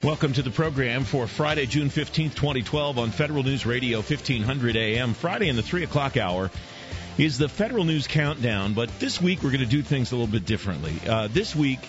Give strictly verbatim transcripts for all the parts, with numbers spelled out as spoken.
Welcome to the program for Friday, June fifteenth, twenty twelve on Federal News Radio, fifteen hundred A M. Friday in the three o'clock hour is the Federal News Countdown, but this week we're going to do things a little bit differently. Uh, this week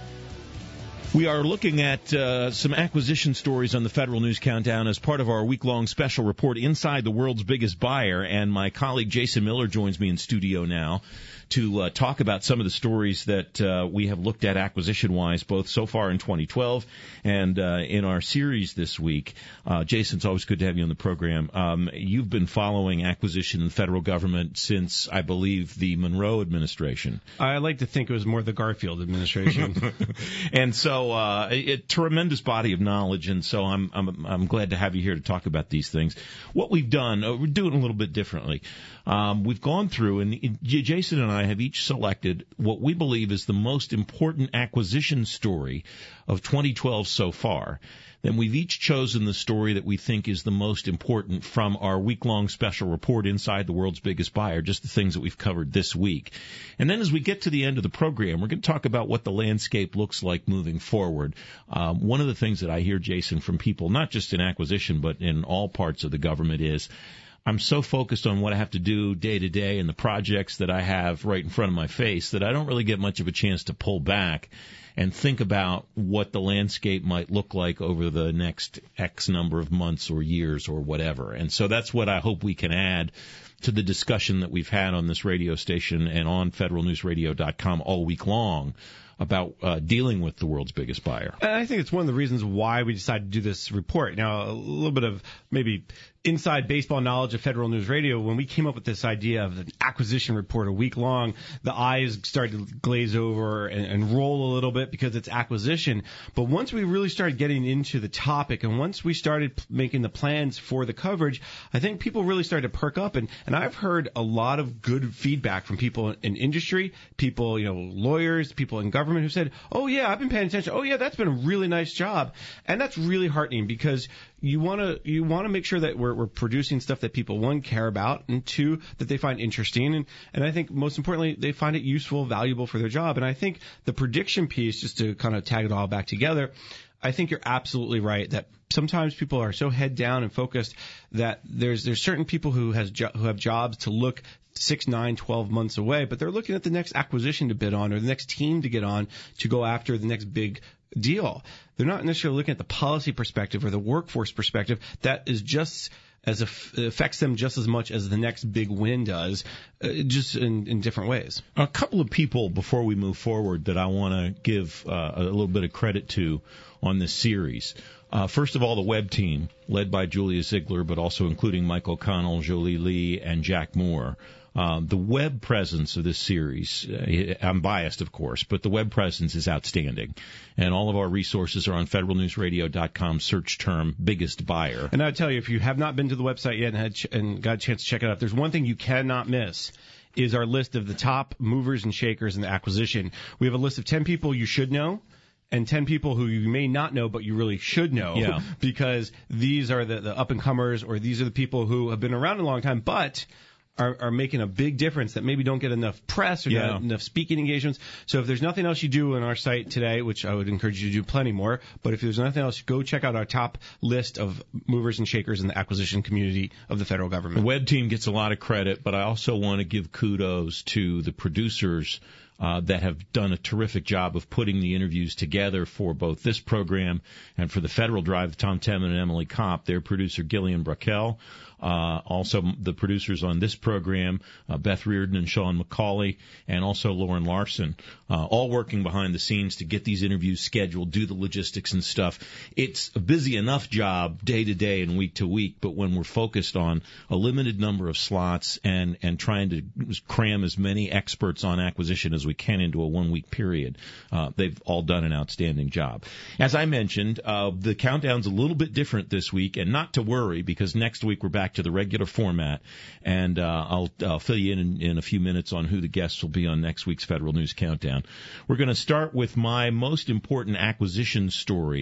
we are looking at uh, some acquisition stories on the Federal News Countdown as part of our week-long special report, Inside the World's Biggest Buyer, and my colleague Jason Miller joins me in studio now to uh, talk about some of the stories that uh, we have looked at acquisition-wise, both so far in twenty twelve and uh, in our series this week. Uh, Jason, it's always good to have you on the program. Um, you've been following acquisition in the federal government since, I believe, the Monroe administration. I like to think it was more the Garfield administration. And so uh, a, a tremendous body of knowledge, and so I'm, I'm, I'm glad to have you here to talk about these things. What we've done, uh, we're doing a little bit differently. Um, we've gone through, and Jason and I have each selected what we believe is the most important acquisition story of twenty twelve so far. Then we've each chosen the story that we think is the most important from our week-long special report, Inside the World's Biggest Buyer, just the things that we've covered this week. And then as we get to the end of the program, we're going to talk about what the landscape looks like moving forward. Um, one of the things that I hear, Jason, from people, not just in acquisition, but in all parts of the government is, I'm so focused on what I have to do day to day and the projects that I have right in front of my face that I don't really get much of a chance to pull back and think about what the landscape might look like over the next X number of months or years or whatever. And so that's what I hope we can add to the discussion that we've had on this radio station and on federal news radio dot com all week long about uh, dealing with the world's biggest buyer. And I think it's one of the reasons why we decided to do this report. Now, a little bit of maybe inside baseball knowledge of Federal News Radio. When we came up with this idea of an acquisition report a week long, the eyes started to glaze over and, and roll a little bit because it's acquisition. But once we really started getting into the topic and once we started p- making the plans for the coverage, I think people really started to perk up. And, and I've heard a lot of good feedback from people in industry, people, you know, lawyers, people in government who said, oh, yeah, I've been paying attention. Oh, yeah, that's been a really nice job. And that's really heartening because you want to you want to make sure that we're, we're producing stuff that people, one, care about, and two, that they find interesting. And, and I think most importantly, they find it useful, valuable for their job. And I think the prediction piece, just to kind of tag it all back together, I think you're absolutely right that sometimes people are so head down and focused that there's there's certain people who has jo- who have jobs to look six, nine, twelve months away, but they're looking at the next acquisition to bid on or the next team to get on to go after the next big deal. They're not necessarily looking at the policy perspective or the workforce perspective that is just as aff- affects them just as much as the next big win does, uh, just in, in different ways. A couple of people before we move forward that I want to give uh, a little bit of credit to on this series. Uh, first of all, the web team, led by Julia Ziegler, but also including Mike O'Connell, Jolie Lee, and Jack Moore. Uh, the web presence of this series, uh, I'm biased, of course, but the web presence is outstanding. And all of our resources are on federal news radio dot com, search term biggest buyer. And I tell you, if you have not been to the website yet and, had ch- and got a chance to check it out, there's one thing you cannot miss is our list of the top movers and shakers in the acquisition. We have a list of ten people you should know and ten people who you may not know, but you really should know, yeah. because these are the, the up-and-comers, or these are the people who have been around a long time, but Are, are making a big difference that maybe don't get enough press or yeah. not enough speaking engagements. So if there's nothing else you do on our site today, which I would encourage you to do plenty more, but if there's nothing else, go check out our top list of movers and shakers in the acquisition community of the federal government. The web team gets a lot of credit, but I also want to give kudos to the producers Uh, that have done a terrific job of putting the interviews together for both this program and for the Federal Drive, Tom Temin and Emily Kopp, their producer Gillian Brackel, uh, also the producers on this program, uh, Beth Reardon and Sean McCauley, and also Lauren Larson, uh, all working behind the scenes to get these interviews scheduled, do the logistics and stuff. It's a busy enough job day to day and week to week, but when we're focused on a limited number of slots and, and trying to cram as many experts on acquisition as we can into a one-week period, uh, they've all done an outstanding job. As I mentioned, uh, the countdown's a little bit different this week, and not to worry, because next week we're back to the regular format, and uh, I'll, I'll fill you in, in in a few minutes on who the guests will be on next week's Federal News Countdown. We're going to start with my most important acquisition story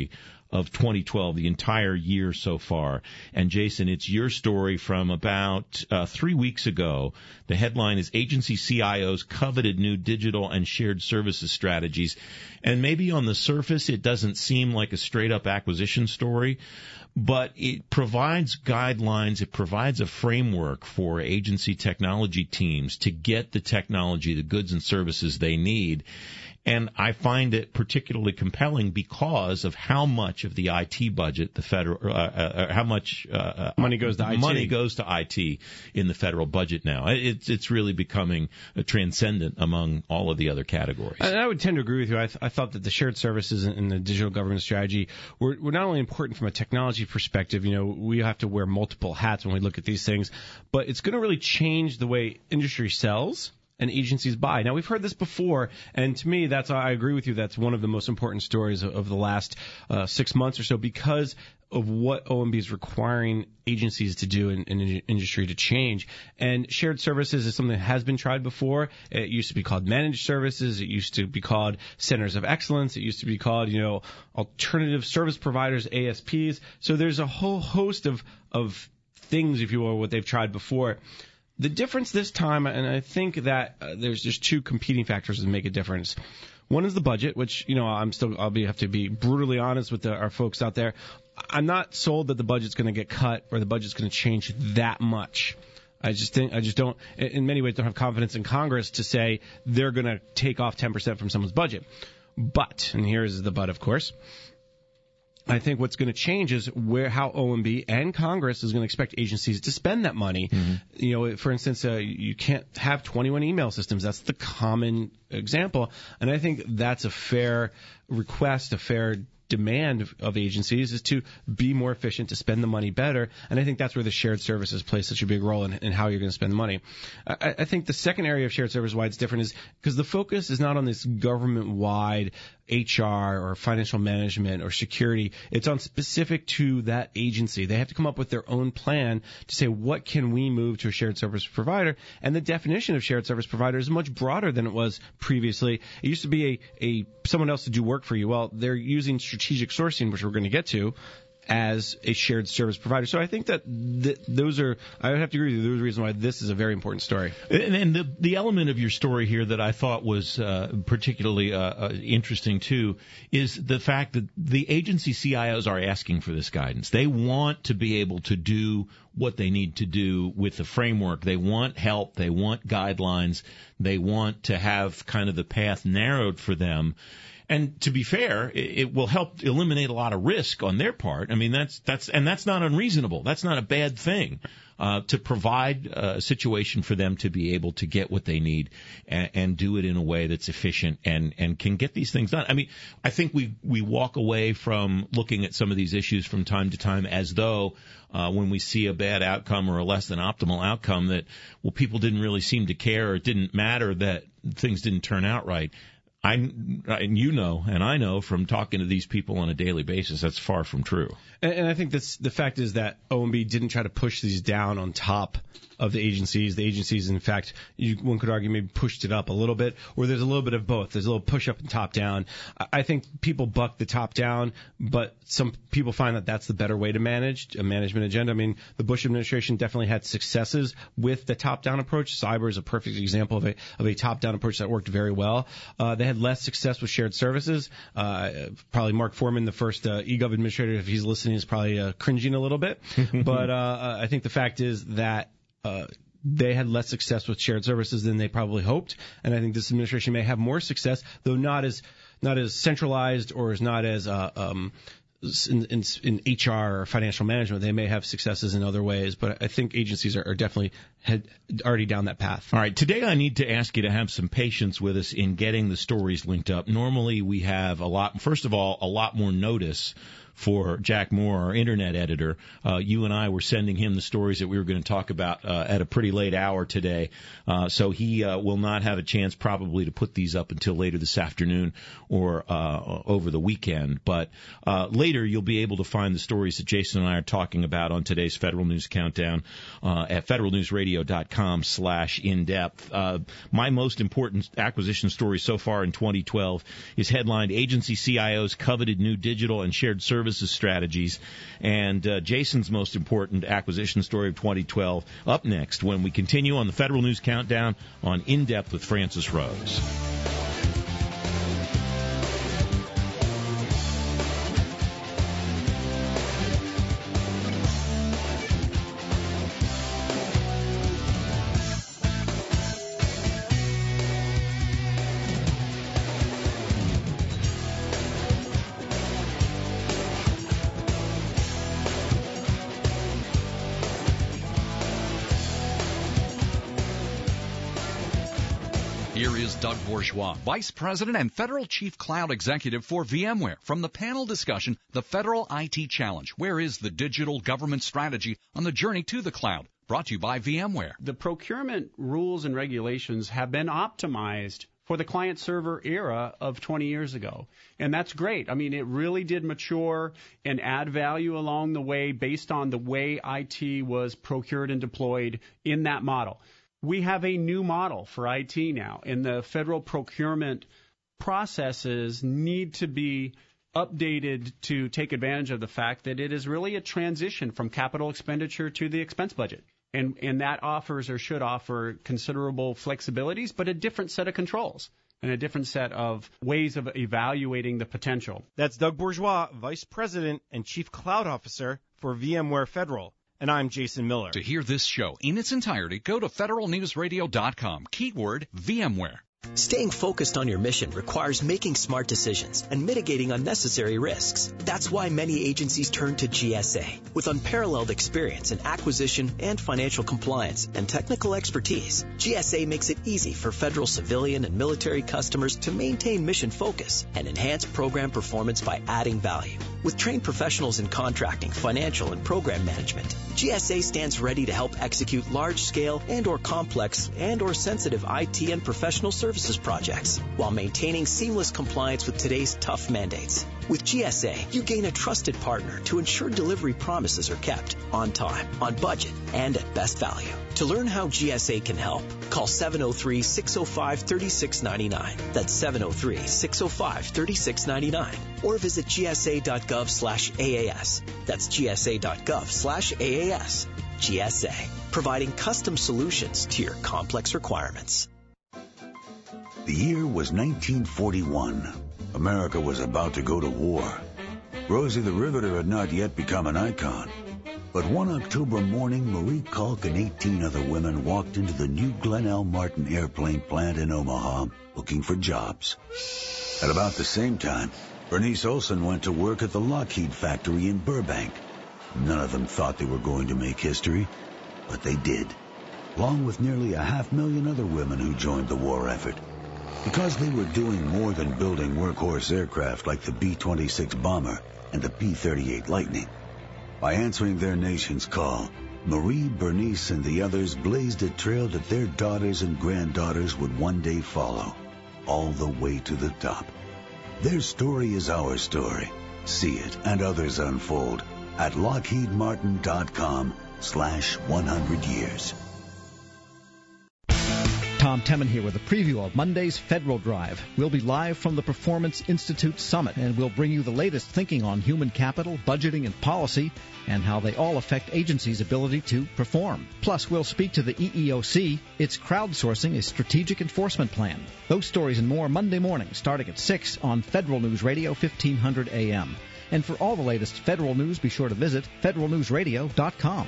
of twenty twelve, the entire year so far. And Jason, it's your story from about uh, three weeks ago. The headline is Agency C I Os Coveted New Digital and Shared Services Strategies. And maybe on the surface it doesn't seem like a straight-up acquisition story, but it provides guidelines, it provides a framework for agency technology teams to get the technology, the goods and services they need. And I find it particularly compelling because of how much of the I T budget, the federal, uh, uh, how much uh, money goes to I T. Money goes to I T in the federal budget now. It's it's really becoming a transcendent among all of the other categories. And I would tend to agree with you. I, th- I thought that the shared services and the digital government strategy were, were not only important from a technology perspective. You know, we have to wear multiple hats when we look at these things, but it's going to really change the way industry sells and agencies buy. Now, we've heard this before, and to me, that's I agree with you. That's one of the most important stories of, of the last uh, six months or so because of what O M B is requiring agencies to do in, in the industry to change. And shared services is something that has been tried before. It used to be called managed services. It used to be called centers of excellence. It used to be called, you know, alternative service providers, A S Ps. So there's a whole host of of things, if you will, what they've tried before. The difference this time, and I think that uh, there's just two competing factors that make a difference. One is the budget, which, you know, I'm still, I'll be, have to be brutally honest with the, our folks out there. I'm not sold that the budget's going to get cut or the budget's going to change that much. I just think, I just don't, in many ways, don't have confidence in Congress to say they're going to take off ten percent from someone's budget. But, and here's the but, of course, I think what's going to change is where how O M B and Congress is going to expect agencies to spend that money. Mm-hmm. You know, for instance, uh, you can't have twenty-one email systems. That's the common example. And I think that's a fair request, a fair demand of, of agencies is to be more efficient, to spend the money better. And I think that's where the shared services play such a big role in, in how you're going to spend the money. I, I think the second area of shared service why it's different is because the focus is not on this government-wide H R or financial management or security. It's on specific to that agency. They have to come up with their own plan to say, what can we move to a shared service provider? And the definition of shared service provider is much broader than it was previously. It used to be a, a someone else to do work for you. Well, they're using strategic sourcing, which we're going to get to, as a shared service provider. So I think that th- those are, I would have to agree with you, those are reasons why this is a very important story. And, and the, the element of your story here that I thought was uh, particularly uh, uh, interesting, too, is the fact that the agency C I Os are asking for this guidance. They want to be able to do what they need to do with the framework. They want help. They want guidelines. They want to have kind of the path narrowed for them. And to be fair, it will help eliminate a lot of risk on their part. I mean, that's that's and that's not unreasonable. That's not a bad thing uh, to provide a situation for them to be able to get what they need and, and do it in a way that's efficient and, and can get these things done. I mean, I think we we walk away from looking at some of these issues from time to time as though uh, when we see a bad outcome or a less than optimal outcome that, well, people didn't really seem to care or it didn't matter that things didn't turn out right. I, and you know, and I know from talking to these people on a daily basis, that's far from true. And, and I think that's, the fact is that O M B didn't try to push these down on top of the agencies. The agencies, in fact, you, one could argue maybe pushed it up a little bit, or there's a little bit of both. There's a little push up and top down. I, I think people buck the top down, but some people find that that's the better way to manage a management agenda. I mean, the Bush administration definitely had successes with the top down approach. Cyber is a perfect example of a of a top down approach that worked very well. Uh, they had less success with shared services. Uh, probably Mark Foreman, the first uh, eGov administrator, if he's listening, is probably uh, cringing a little bit. But uh, I think the fact is that uh, they had less success with shared services than they probably hoped, and I think this administration may have more success, though not as not as centralized or is not as uh, um, in, in, in H R or financial management. They may have successes in other ways, but I think agencies are, are definitely head, already down that path. All right. Today I need to ask you to have some patience with us in getting the stories linked up. Normally we have a lot, first of all, a lot more notice for Jack Moore, our internet editor. Uh, you and I were sending him the stories that we were going to talk about uh, at a pretty late hour today. Uh, so he uh, will not have a chance probably to put these up until later this afternoon or uh, over the weekend. But uh, later you'll be able to find the stories that Jason and I are talking about on today's Federal News Countdown uh, at federalnewsradio.com slash in-depth. Uh, my most important acquisition story so far in twenty twelve is headlined Agency C I Os Coveted New Digital and Shared Services services strategies, and uh, Jason's most important acquisition story of twenty twelve up next when we continue on the Federal News Countdown on In Depth with Francis Rose. Here is Doug Bourgeois, Vice President and Federal Chief Cloud Executive for VMware, from the panel discussion, The Federal I T Challenge. Where is the digital government strategy on the journey to the cloud? Brought to you by VMware. The procurement rules and regulations have been optimized for the client-server era of twenty years ago. And that's great. I mean, it really did mature and add value along the way based on the way I T was procured and deployed in that model. We have a new model for I T now, and the federal procurement processes need to be updated to take advantage of the fact that it is really a transition from capital expenditure to the expense budget. And, and that offers or should offer considerable flexibilities, but a different set of controls and a different set of ways of evaluating the potential. That's Doug Bourgeois, Vice President and Chief Cloud Officer for VMware Federal. And I'm Jason Miller. To hear this show in its entirety, go to federal news radio dot com, keyword VMware. Staying focused on your mission requires making smart decisions and mitigating unnecessary risks. That's why many agencies turn to G S A. With unparalleled experience in acquisition and financial compliance and technical expertise, G S A makes it easy for federal civilian and military customers to maintain mission focus and enhance program performance by adding value. With trained professionals in contracting, financial, and program management, G S A stands ready to help execute large-scale and or complex and or sensitive I T and professional services projects while maintaining seamless compliance with today's tough mandates. With G S A, you gain a trusted partner to ensure delivery promises are kept on time, on budget, and at best value. To learn how G S A can help, call seven oh three, six oh five, three six nine nine. That's seven oh three, six oh five, three six nine nine. Or visit gsa.gov slash AAS. That's gsa.gov slash AAS. G S A, providing custom solutions to your complex requirements. The year was nineteen forty-one. America was about to go to war. Rosie the Riveter had not yet become an icon. But one October morning, Marie Kalk and eighteen other women walked into the new Glen L. Martin airplane plant in Omaha looking for jobs. At about the same time, Bernice Olson went to work at the Lockheed factory in Burbank. None of them thought they were going to make history, but they did, along with nearly a half million other women who joined the war effort. Because they were doing more than building workhorse aircraft like the B twenty-six bomber and the P thirty-eight Lightning. By answering their nation's call, Marie, Bernice, and the others blazed a trail that their daughters and granddaughters would one day follow, all the way to the top. Their story is our story. See it and others unfold at lockheedmartin.com slash 100 years. Tom Temin here with a preview of Monday's Federal Drive. We'll be live from the Performance Institute Summit, and we'll bring you the latest thinking on human capital, budgeting, and policy, and how they all affect agencies' ability to perform. Plus, we'll speak to the E E O C. It's crowdsourcing a strategic enforcement plan. Those stories and more Monday morning, starting at six on Federal News Radio, fifteen hundred A M. And for all the latest federal news, be sure to visit federal news radio dot com.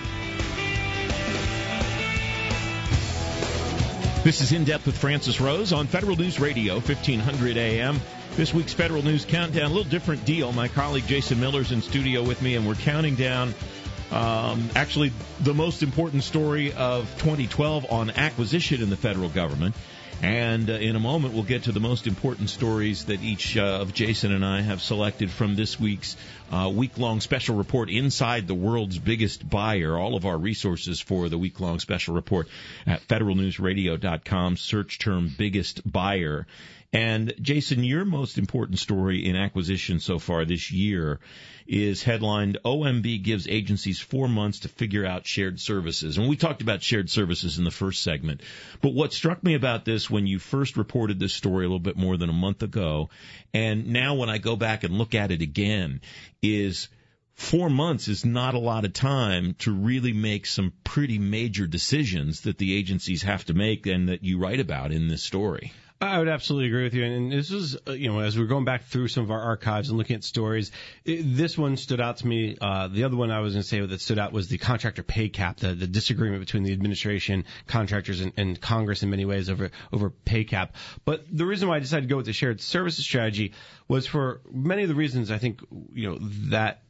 This is In Depth with Francis Rose on Federal News Radio, fifteen hundred A M. This week's Federal News Countdown, a little different deal. My colleague Jason Miller's in studio with me, and we're counting down um, actually the most important story of twenty twelve on acquisition in the federal government. And uh, in a moment, we'll get to the most important stories that each uh, of Jason and I have selected from this week's uh, week-long special report, Inside the World's Biggest Buyer. All of our resources for the week-long special report at federal news radio dot com, search term biggest buyer. And, Jason, your most important story in acquisition so far this year is headlined, O M B gives agencies four months to figure out shared services. And we talked about shared services in the first segment. But what struck me about this when you first reported this story a little bit more than a month ago, and now when I go back and look at it again, is four months is not a lot of time to really make some pretty major decisions that the agencies have to make and that you write about in this story. I would absolutely agree with you. And this is, you know, as we're going back through some of our archives and looking at stories, it, this one stood out to me. Uh, the other one I was going to say that stood out was the contractor pay cap, the, the disagreement between the administration, contractors, and, and Congress in many ways over, over pay cap. But the reason why I decided to go with the shared services strategy was for many of the reasons I think, you know, that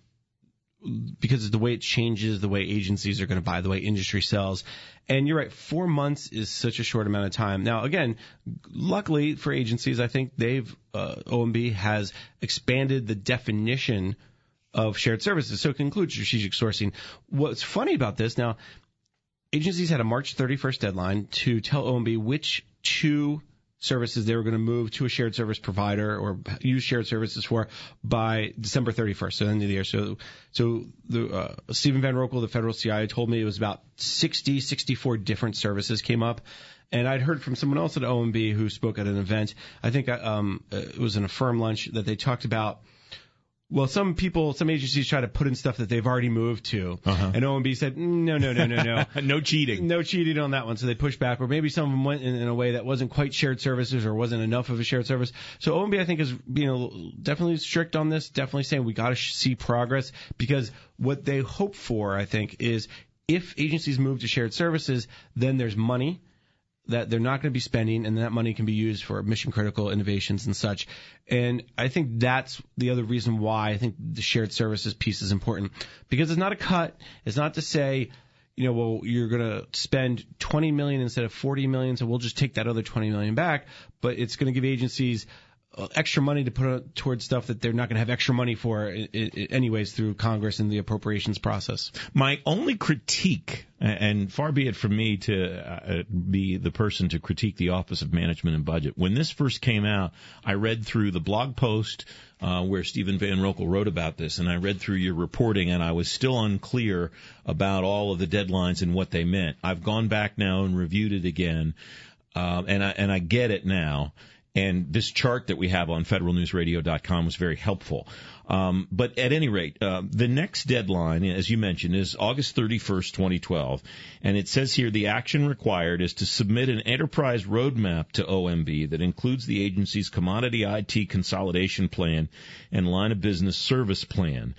because of the way it changes, the way agencies are going to buy, the way industry sells. And you're right, four months is such a short amount of time. Now, again, luckily for agencies, I think they've, uh, O M B has expanded the definition of shared services, so it can include strategic sourcing. What's funny about this, now, agencies had a March thirty-first deadline to tell O M B which two services they were going to move to a shared service provider or use shared services for by December thirty-first, so the end of the year. So, so the, uh, Stephen Van Rokel, the federal C I O, told me it was about sixty, sixty-four different services came up. And I'd heard from someone else at O M B who spoke at an event. I think um, it was in a firm lunch that they talked about, well, some people, some agencies try to put in stuff that they've already moved to. Uh-huh. And O M B said, no, no, no, no, no. No cheating. No cheating on that one. So they pushed back. Or maybe some of them went in, in a way that wasn't quite shared services or wasn't enough of a shared service. So O M B, I think, is being a, definitely strict on this, definitely saying we got to sh- see progress, because what they hope for, I think, is if agencies move to shared services, then there's money that they're not going to be spending, and that money can be used for mission-critical innovations and such. And I think that's the other reason why I think the shared services piece is important, because it's not a cut. It's not to say, you know, well, you're going to spend twenty million dollars instead of forty million dollars, so we'll just take that other twenty million dollars back. But it's going to give agencies extra money to put towards stuff that they're not going to have extra money for anyways through Congress and the appropriations process. My only critique, and far be it from me to uh, be the person to critique the Office of Management and Budget, when this first came out, I read through the blog post uh, where Stephen Van Rokel wrote about this, and I read through your reporting, and I was still unclear about all of the deadlines and what they meant. I've gone back now and reviewed it again, uh, and I, and I get it now. And this chart that we have on federal news radio dot com was very helpful. Um, but at any rate, uh, the next deadline, as you mentioned, is August thirty-first, twenty twelve. And it says here the action required is to submit an enterprise roadmap to O M B that includes the agency's commodity I T consolidation plan and line of business service plan.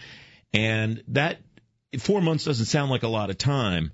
And that four months doesn't sound like a lot of time.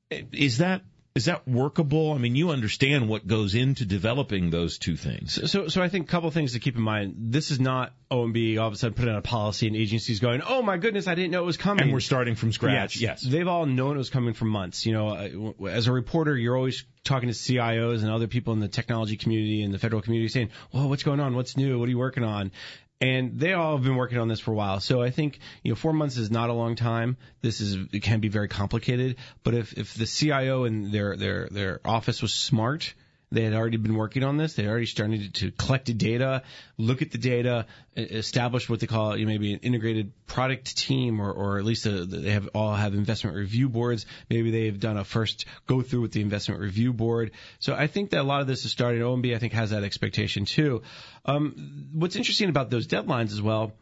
Is that Is that workable? I mean, you understand what goes into developing those two things. So, so, so I think a couple of things to keep in mind. This is not O M B all of a sudden putting out a policy and agencies going, oh, my goodness, I didn't know it was coming. And we're starting from scratch. Yes. yes. They've all known it was coming for months. You know, as a reporter, you're always talking to C I Os and other people in the technology community and the federal community saying, well, what's going on? What's new? What are you working on? And they all have been working on this for a while. So I think, you know, four months is not a long time. This is, it can be very complicated. But if, if the C I O and their, their, their office was smart, they had already been working on this. They had already started to collect the data, look at the data, establish what they call, you know, maybe an integrated product team, or, or at least a, they have all have investment review boards. Maybe they've done a first go through with the investment review board. So I think that a lot of this is starting. O M B, I think, has that expectation too. Um, what's interesting about those deadlines as well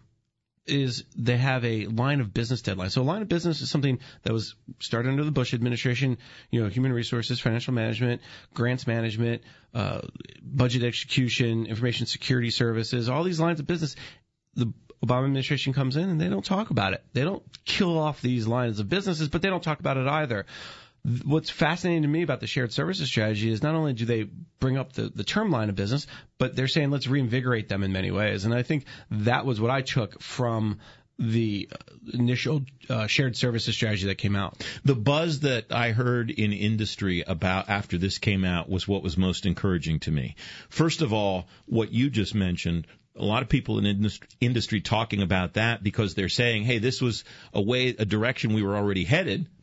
is they have a line of business deadline. So a line of business is something that was started under the Bush administration, you know, human resources, financial management, grants management, uh, budget execution, information security services, all these lines of business. The Obama administration comes in and they don't talk about it. They don't kill off these lines of businesses, but they don't talk about it either. What's fascinating to me about the shared services strategy is not only do they bring up the, the term line of business, but they're saying let's reinvigorate them in many ways. And I think that was what I took from the initial uh, shared services strategy that came out. The buzz that I heard in industry about after this came out was what was most encouraging to me. First of all, what you just mentioned, a lot of people in industry, industry talking about that because they're saying, hey, this was a way, a direction we were already headed.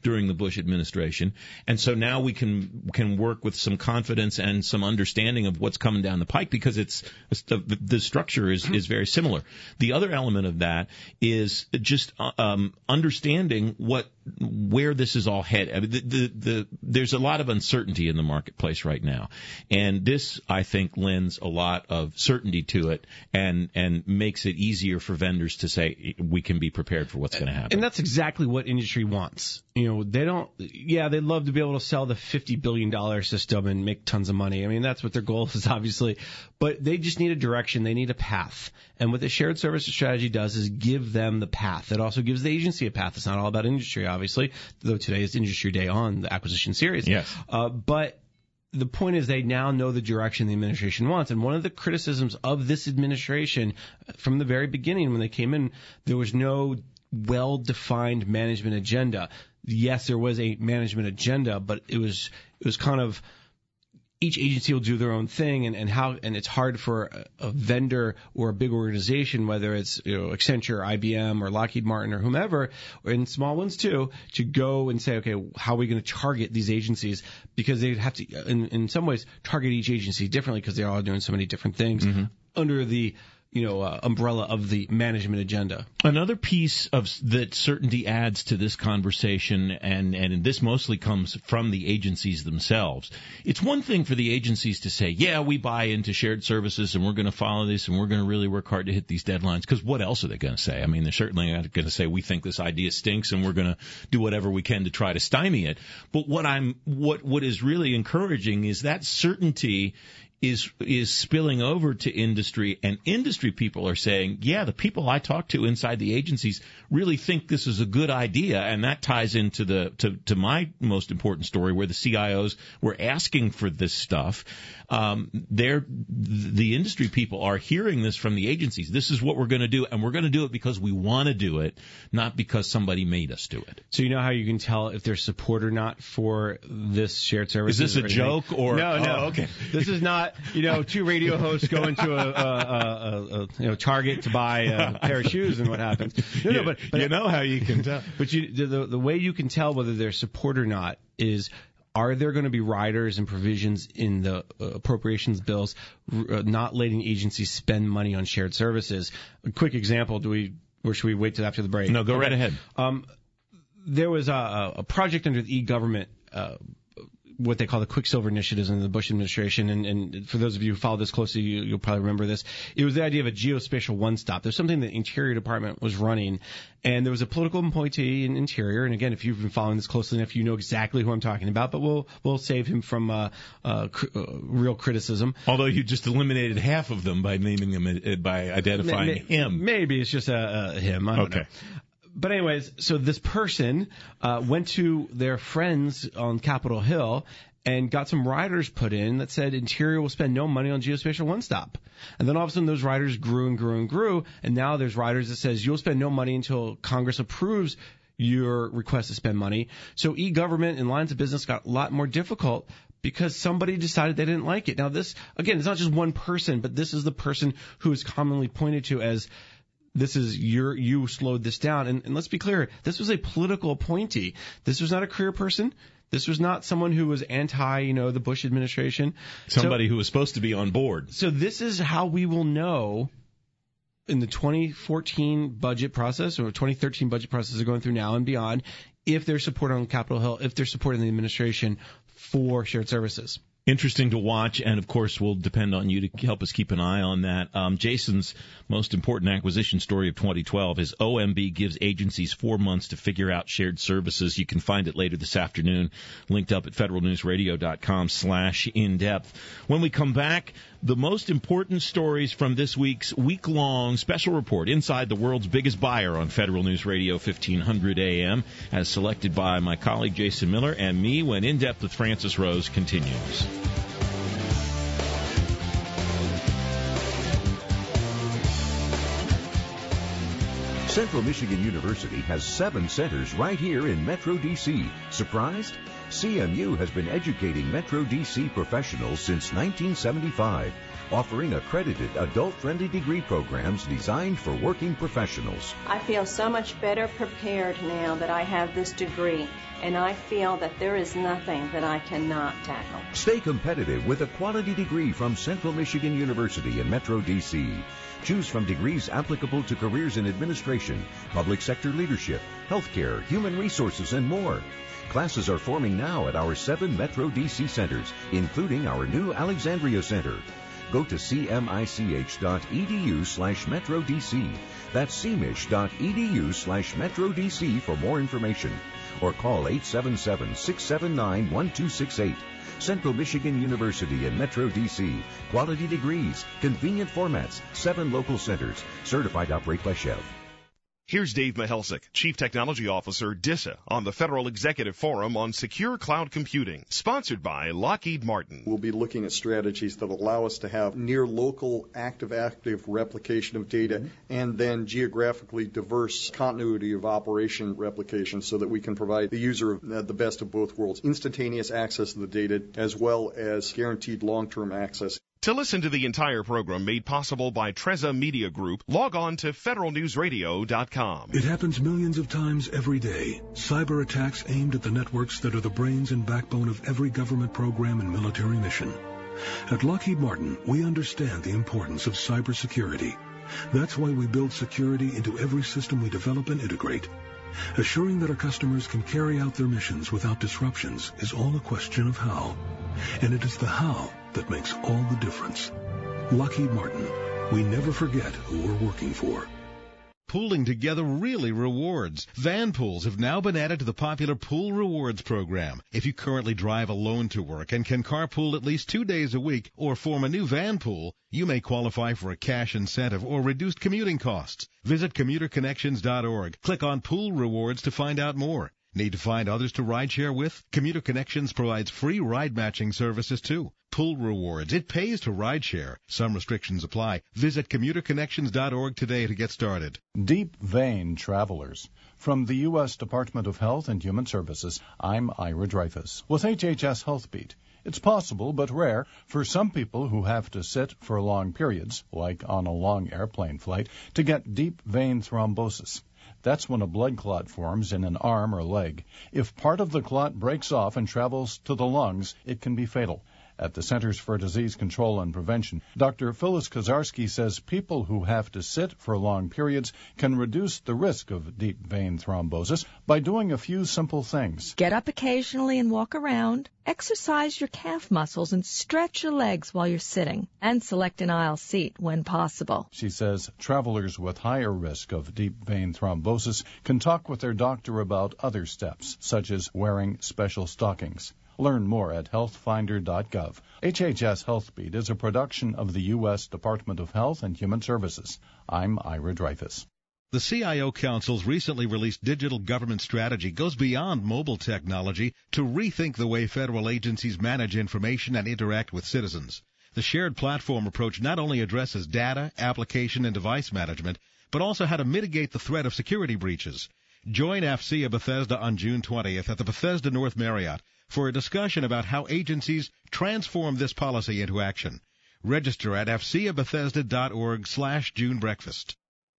during the Bush administration, and so now we can can work with some confidence and some understanding of what's coming down the pike because it's the, the structure is is very similar. The other element of that is just um, understanding what where this is all headed. I mean, the, the, the, there's a lot of uncertainty in the marketplace right now, and this, I think, lends a lot of certainty to it and and makes it easier for vendors to say we can be prepared for what's going to happen. And that's exactly what industry wants. You know, they don't. Yeah, they'd love to be able to sell the fifty billion dollars system and make tons of money. I mean, that's what their goal is, obviously. But they just need a direction. They need a path. And what the shared services strategy does is give them the path. It also gives the agency a path. It's not all about industry, obviously, though today is Industry Day on the acquisition series. Yes. Uh, but the point is they now know the direction the administration wants. And one of the criticisms of this administration from the very beginning when they came in, there was no well-defined management agenda. Yes, there was a management agenda, but it was it was kind of each agency will do their own thing, and, and how and it's hard for a, a vendor or a big organization, whether it's you know Accenture, I B M, or Lockheed Martin, or whomever, or in small ones too, to go and say, okay, how are we going to target these agencies? Because they have to, in, in some ways, target each agency differently because they're all doing so many different things mm-hmm. under the you know, uh, umbrella of the management agenda. Another piece of that certainty adds to this conversation, and, and this mostly comes from the agencies themselves. It's one thing for the agencies to say, yeah, we buy into shared services and we're going to follow this and we're going to really work hard to hit these deadlines, because what else are they going to say? I mean, they're certainly not going to say we think this idea stinks and we're going to do whatever we can to try to stymie it. But what I'm what what is really encouraging is that certainty is is spilling over to industry, and industry people are saying, yeah, the people I talk to inside the agencies really think this is a good idea, and that ties into the to, to my most important story, where the C I Os were asking for this stuff. Um, they're the industry people are hearing this from the agencies. This is what we're going to do, and we're going to do it because we want to do it, not because somebody made us do it. So you know how you can tell if there's support or not for this shared service? Is this a joke or no? No, oh, okay. This is not. You know, two radio hosts go into a, a, a, a you know Target to buy a pair of shoes, and what happens? No, you, no, but, but you know how you can tell. But you, the the way you can tell whether there's support or not is, are there going to be riders and provisions in the uh, appropriations bills uh, not letting agencies spend money on shared services? A quick example. Do we, or should we wait till after the break? No, go okay. right ahead. Um, there was a, a project under the e-government. Uh, what they call the Quicksilver initiatives in the Bush administration, and, and for those of you who follow this closely, you, you'll probably remember this. It was the idea of a geospatial one-stop. There's something the Interior Department was running, and there was a political appointee in Interior. And again, if you've been following this closely enough, you know exactly who I'm talking about. But we'll we'll save him from uh, uh, cr- uh, real criticism. Although you just eliminated half of them by naming them uh, by identifying may, may, him. Maybe it's just a, a him. I don't okay. know. But anyways, so this person uh, went to their friends on Capitol Hill and got some riders put in that said Interior will spend no money on geospatial one-stop. And then all of a sudden those riders grew and grew and grew, and now there's riders that says you'll spend no money until Congress approves your request to spend money. So e-government and lines of business got a lot more difficult because somebody decided they didn't like it. Now this, again, it's not just one person, but this is the person who is commonly pointed to as this is your, you slowed this down. And, and let's be clear, this was a political appointee. This was not a career person. This was not someone who was anti, you know, the Bush administration. Somebody so, who was supposed to be on board. So this is how we will know in the twenty fourteen budget process or twenty thirteen budget process they're going through now and beyond, if there's support on Capitol Hill, if there's support in the administration for shared services. Interesting to watch, and of course will depend on you to help us keep an eye on that. Um, Jason's most important acquisition story of twenty twelve is O M B gives agencies four months to figure out shared services. You can find it later this afternoon, linked up at federalnewsradio.com slash in-depth. When we come back, the most important stories from this week's week-long special report, Inside the World's Biggest Buyer, on Federal News Radio fifteen hundred A M, as selected by my colleague Jason Miller and me, when In-Depth with Francis Rose continues. Central Michigan University has seven centers right here in Metro D C. Surprised? C M U has been educating Metro D C professionals since nineteen seventy-five, offering accredited adult-friendly degree programs designed for working professionals. I feel so much better prepared now that I have this degree, and I feel that there is nothing that I cannot tackle. Stay competitive with a quality degree from Central Michigan University in Metro D C. Choose from degrees applicable to careers in administration, public sector leadership, healthcare, human resources, and more. Classes are forming now at our seven Metro D C centers, including our new Alexandria Center. Go to cmich.edu slash Metro DC. That's cmich.edu slash Metro DC for more information. Or call eight seven seven, six seven nine, one two six eight. Central Michigan University in Metro D C. Quality degrees, convenient formats, seven local centers. Certified operate by Chev. Here's Dave Mihelsic, Chief Technology Officer, D I S A, on the Federal Executive Forum on Secure Cloud Computing, sponsored by Lockheed Martin. We'll be looking at strategies that allow us to have near local active-active replication of data mm-hmm. and then geographically diverse continuity of operation replication so that we can provide the user the best of both worlds, instantaneous access to the data as well as guaranteed long-term access. To listen to the entire program made possible by Treza Media Group, log on to federal news radio dot com. It happens millions of times every day. Cyber attacks aimed at the networks that are the brains and backbone of every government program and military mission. At Lockheed Martin, we understand the importance of cybersecurity. That's why we build security into every system we develop and integrate. Assuring that our customers can carry out their missions without disruptions is all a question of how. And it is the how that makes all the difference. Lockheed Martin, we never forget who we're working for. Pooling together really rewards. Van pools have now been added to the popular Pool Rewards program. If you currently drive alone to work and can carpool at least two days a week or form a new van pool, you may qualify for a cash incentive or reduced commuting costs. Visit commuter connections dot org. Click on Pool Rewards to find out more. Need to find others to rideshare with? Commuter Connections provides free ride matching services too. Pool Rewards. It pays to rideshare. Some restrictions apply. Visit commuter connections dot org today to get started. Deep vein travelers. From the U S Department of Health and Human Services, I'm Ira Dreyfus with H H S Healthbeat. It's possible, but rare, for some people who have to sit for long periods, like on a long airplane flight, to get deep vein thrombosis. That's when a blood clot forms in an arm or leg. If part of the clot breaks off and travels to the lungs, it can be fatal. At the Centers for Disease Control and Prevention, Doctor Phyllis Kozarski says people who have to sit for long periods can reduce the risk of deep vein thrombosis by doing a few simple things. Get up occasionally and walk around. Exercise your calf muscles and stretch your legs while you're sitting. And select an aisle seat when possible. She says travelers with higher risk of deep vein thrombosis can talk with their doctor about other steps, such as wearing special stockings. Learn more at health finder dot gov. H H S Healthbeat is a production of the U S Department of Health and Human Services. I'm Ira Dreyfus. The C I O Council's recently released digital government strategy goes beyond mobile technology to rethink the way federal agencies manage information and interact with citizens. The shared platform approach not only addresses data, application, and device management, but also how to mitigate the threat of security breaches. Join F C A Bethesda on June twentieth at the Bethesda North Marriott for a discussion about how agencies transform this policy into action. Register at f c a bethesda dot org slash June breakfast.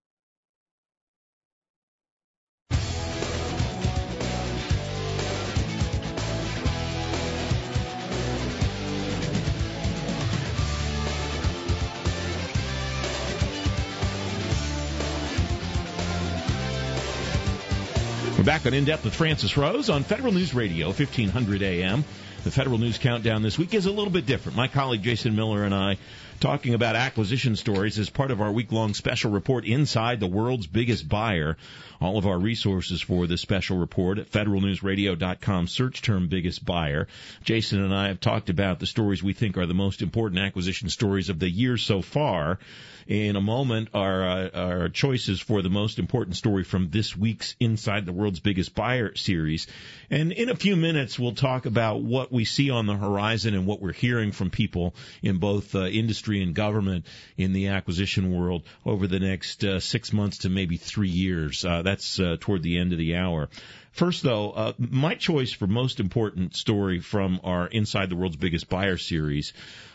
We're back on In Depth with Francis Rose on Federal News Radio, fifteen hundred A M. The Federal News Countdown this week is a little bit different. My colleague Jason Miller and I talking about acquisition stories as part of our week-long special report, Inside the World's Biggest Buyer. All of our resources for this special report at federal news radio dot com, search term biggest buyer. Jason and I have talked about the stories we think are the most important acquisition stories of the year so far. In a moment, our, uh, our choices for the most important story from this week's Inside the World's Biggest Buyer series. And in a few minutes, we'll talk about what we see on the horizon and what we're hearing from people in both uh, industry industry and government in the acquisition world over the next uh, six months to maybe three years. Uh, that's uh, toward the end of the hour. First, though, uh, my choice for most important story from our Inside the World's Biggest Buyer series,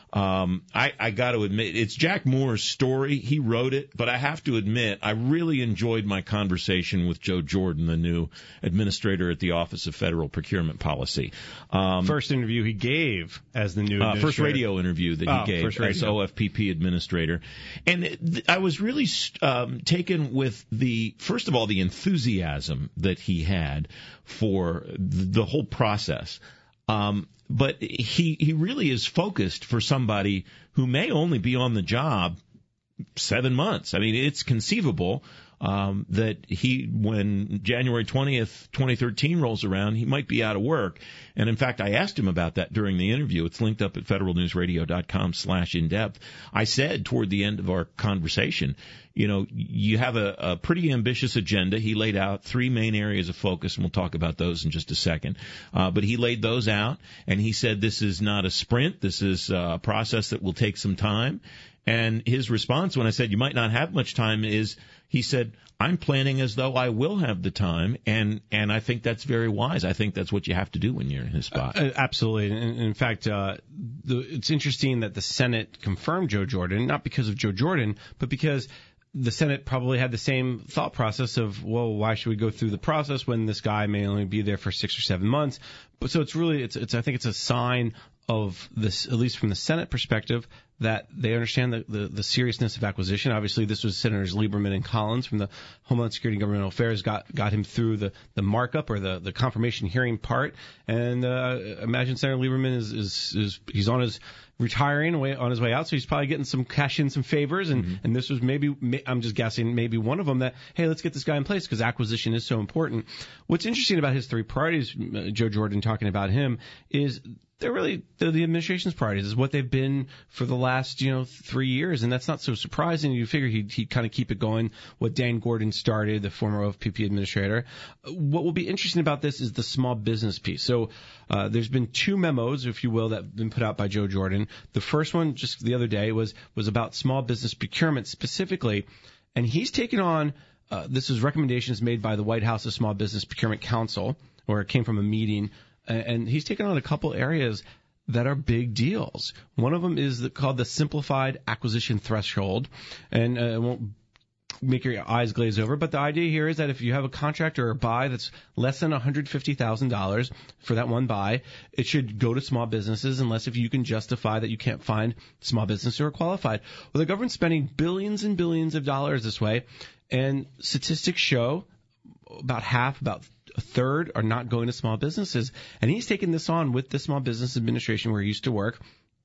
um, I, I got to admit, it's Jack Moore's story. He wrote it, but I have to admit, I really enjoyed my conversation with Joe Jordan, the new administrator at the Office of Federal Procurement Policy. Um, first interview he gave as the new uh, first radio interview that he oh, gave as O F P P administrator. And th- I was really um, taken with the, first of all, the enthusiasm that he had for the whole process. Um, but he, he really is focused for somebody who may only be on the job seven months. I mean, it's conceivable um, that he, when January twentieth, twenty thirteen rolls around, he might be out of work. And in fact, I asked him about that during the interview. It's linked up at federalnewsradio.com slash in-depth. I said toward the end of our conversation, you know, you have a, a pretty ambitious agenda. He laid out three main areas of focus, and we'll talk about those in just a second. Uh, but he laid those out, and he said this is not a sprint. This is a process that will take some time. And his response when I said you might not have much time is, he said, I'm planning as though I will have the time, and, and I think that's very wise. I think that's what you have to do when you're in his spot. Uh, absolutely. And in fact, uh, the, it's interesting that the Senate confirmed Joe Jordan, not because of Joe Jordan, but because the Senate probably had the same thought process of, well, why should we go through the process when this guy may only be there for six or seven months? But so it's really, it's, it's I think it's a sign of this, at least from the Senate perspective, that they understand the, the, the seriousness of acquisition. Obviously, this was Senators Lieberman and Collins from the Homeland Security and Governmental Affairs got got him through the, the markup or the, the confirmation hearing part. And uh, imagine Senator Lieberman is, is, is he's on his retiring way on his way out, so he's probably getting some cash in some favors. And, mm-hmm. and this was maybe, I'm just guessing, maybe one of them that, hey, let's get this guy in place because acquisition is so important. What's interesting about his three priorities, uh, Joe Jordan talking about him, is they're really they're the administration's priorities. Is what they've been for the last you know three years, and that's not so surprising. You figure he'd, he'd kind of keep it going. What Dan Gordon started, the former O F P P administrator. What will be interesting about this is the small business piece. So uh, there's been two memos, if you will, that have been put out by Joe Jordan. The first one just the other day was was about small business procurement specifically, and he's taken on. Uh, this is recommendations made by the White House's Small Business Procurement Council, or it came from a meeting. And he's taken on a couple areas that are big deals. One of them is the, called the Simplified Acquisition Threshold. And uh, it won't make your eyes glaze over, but the idea here is that if you have a contract or a buy that's less than one hundred fifty thousand dollars for that one buy, it should go to small businesses unless if you can justify that you can't find small businesses who are qualified. Well, the government's spending billions and billions of dollars this way, and statistics show about half, about a third are not going to small businesses. And he's taking this on with the Small Business Administration where he used to work.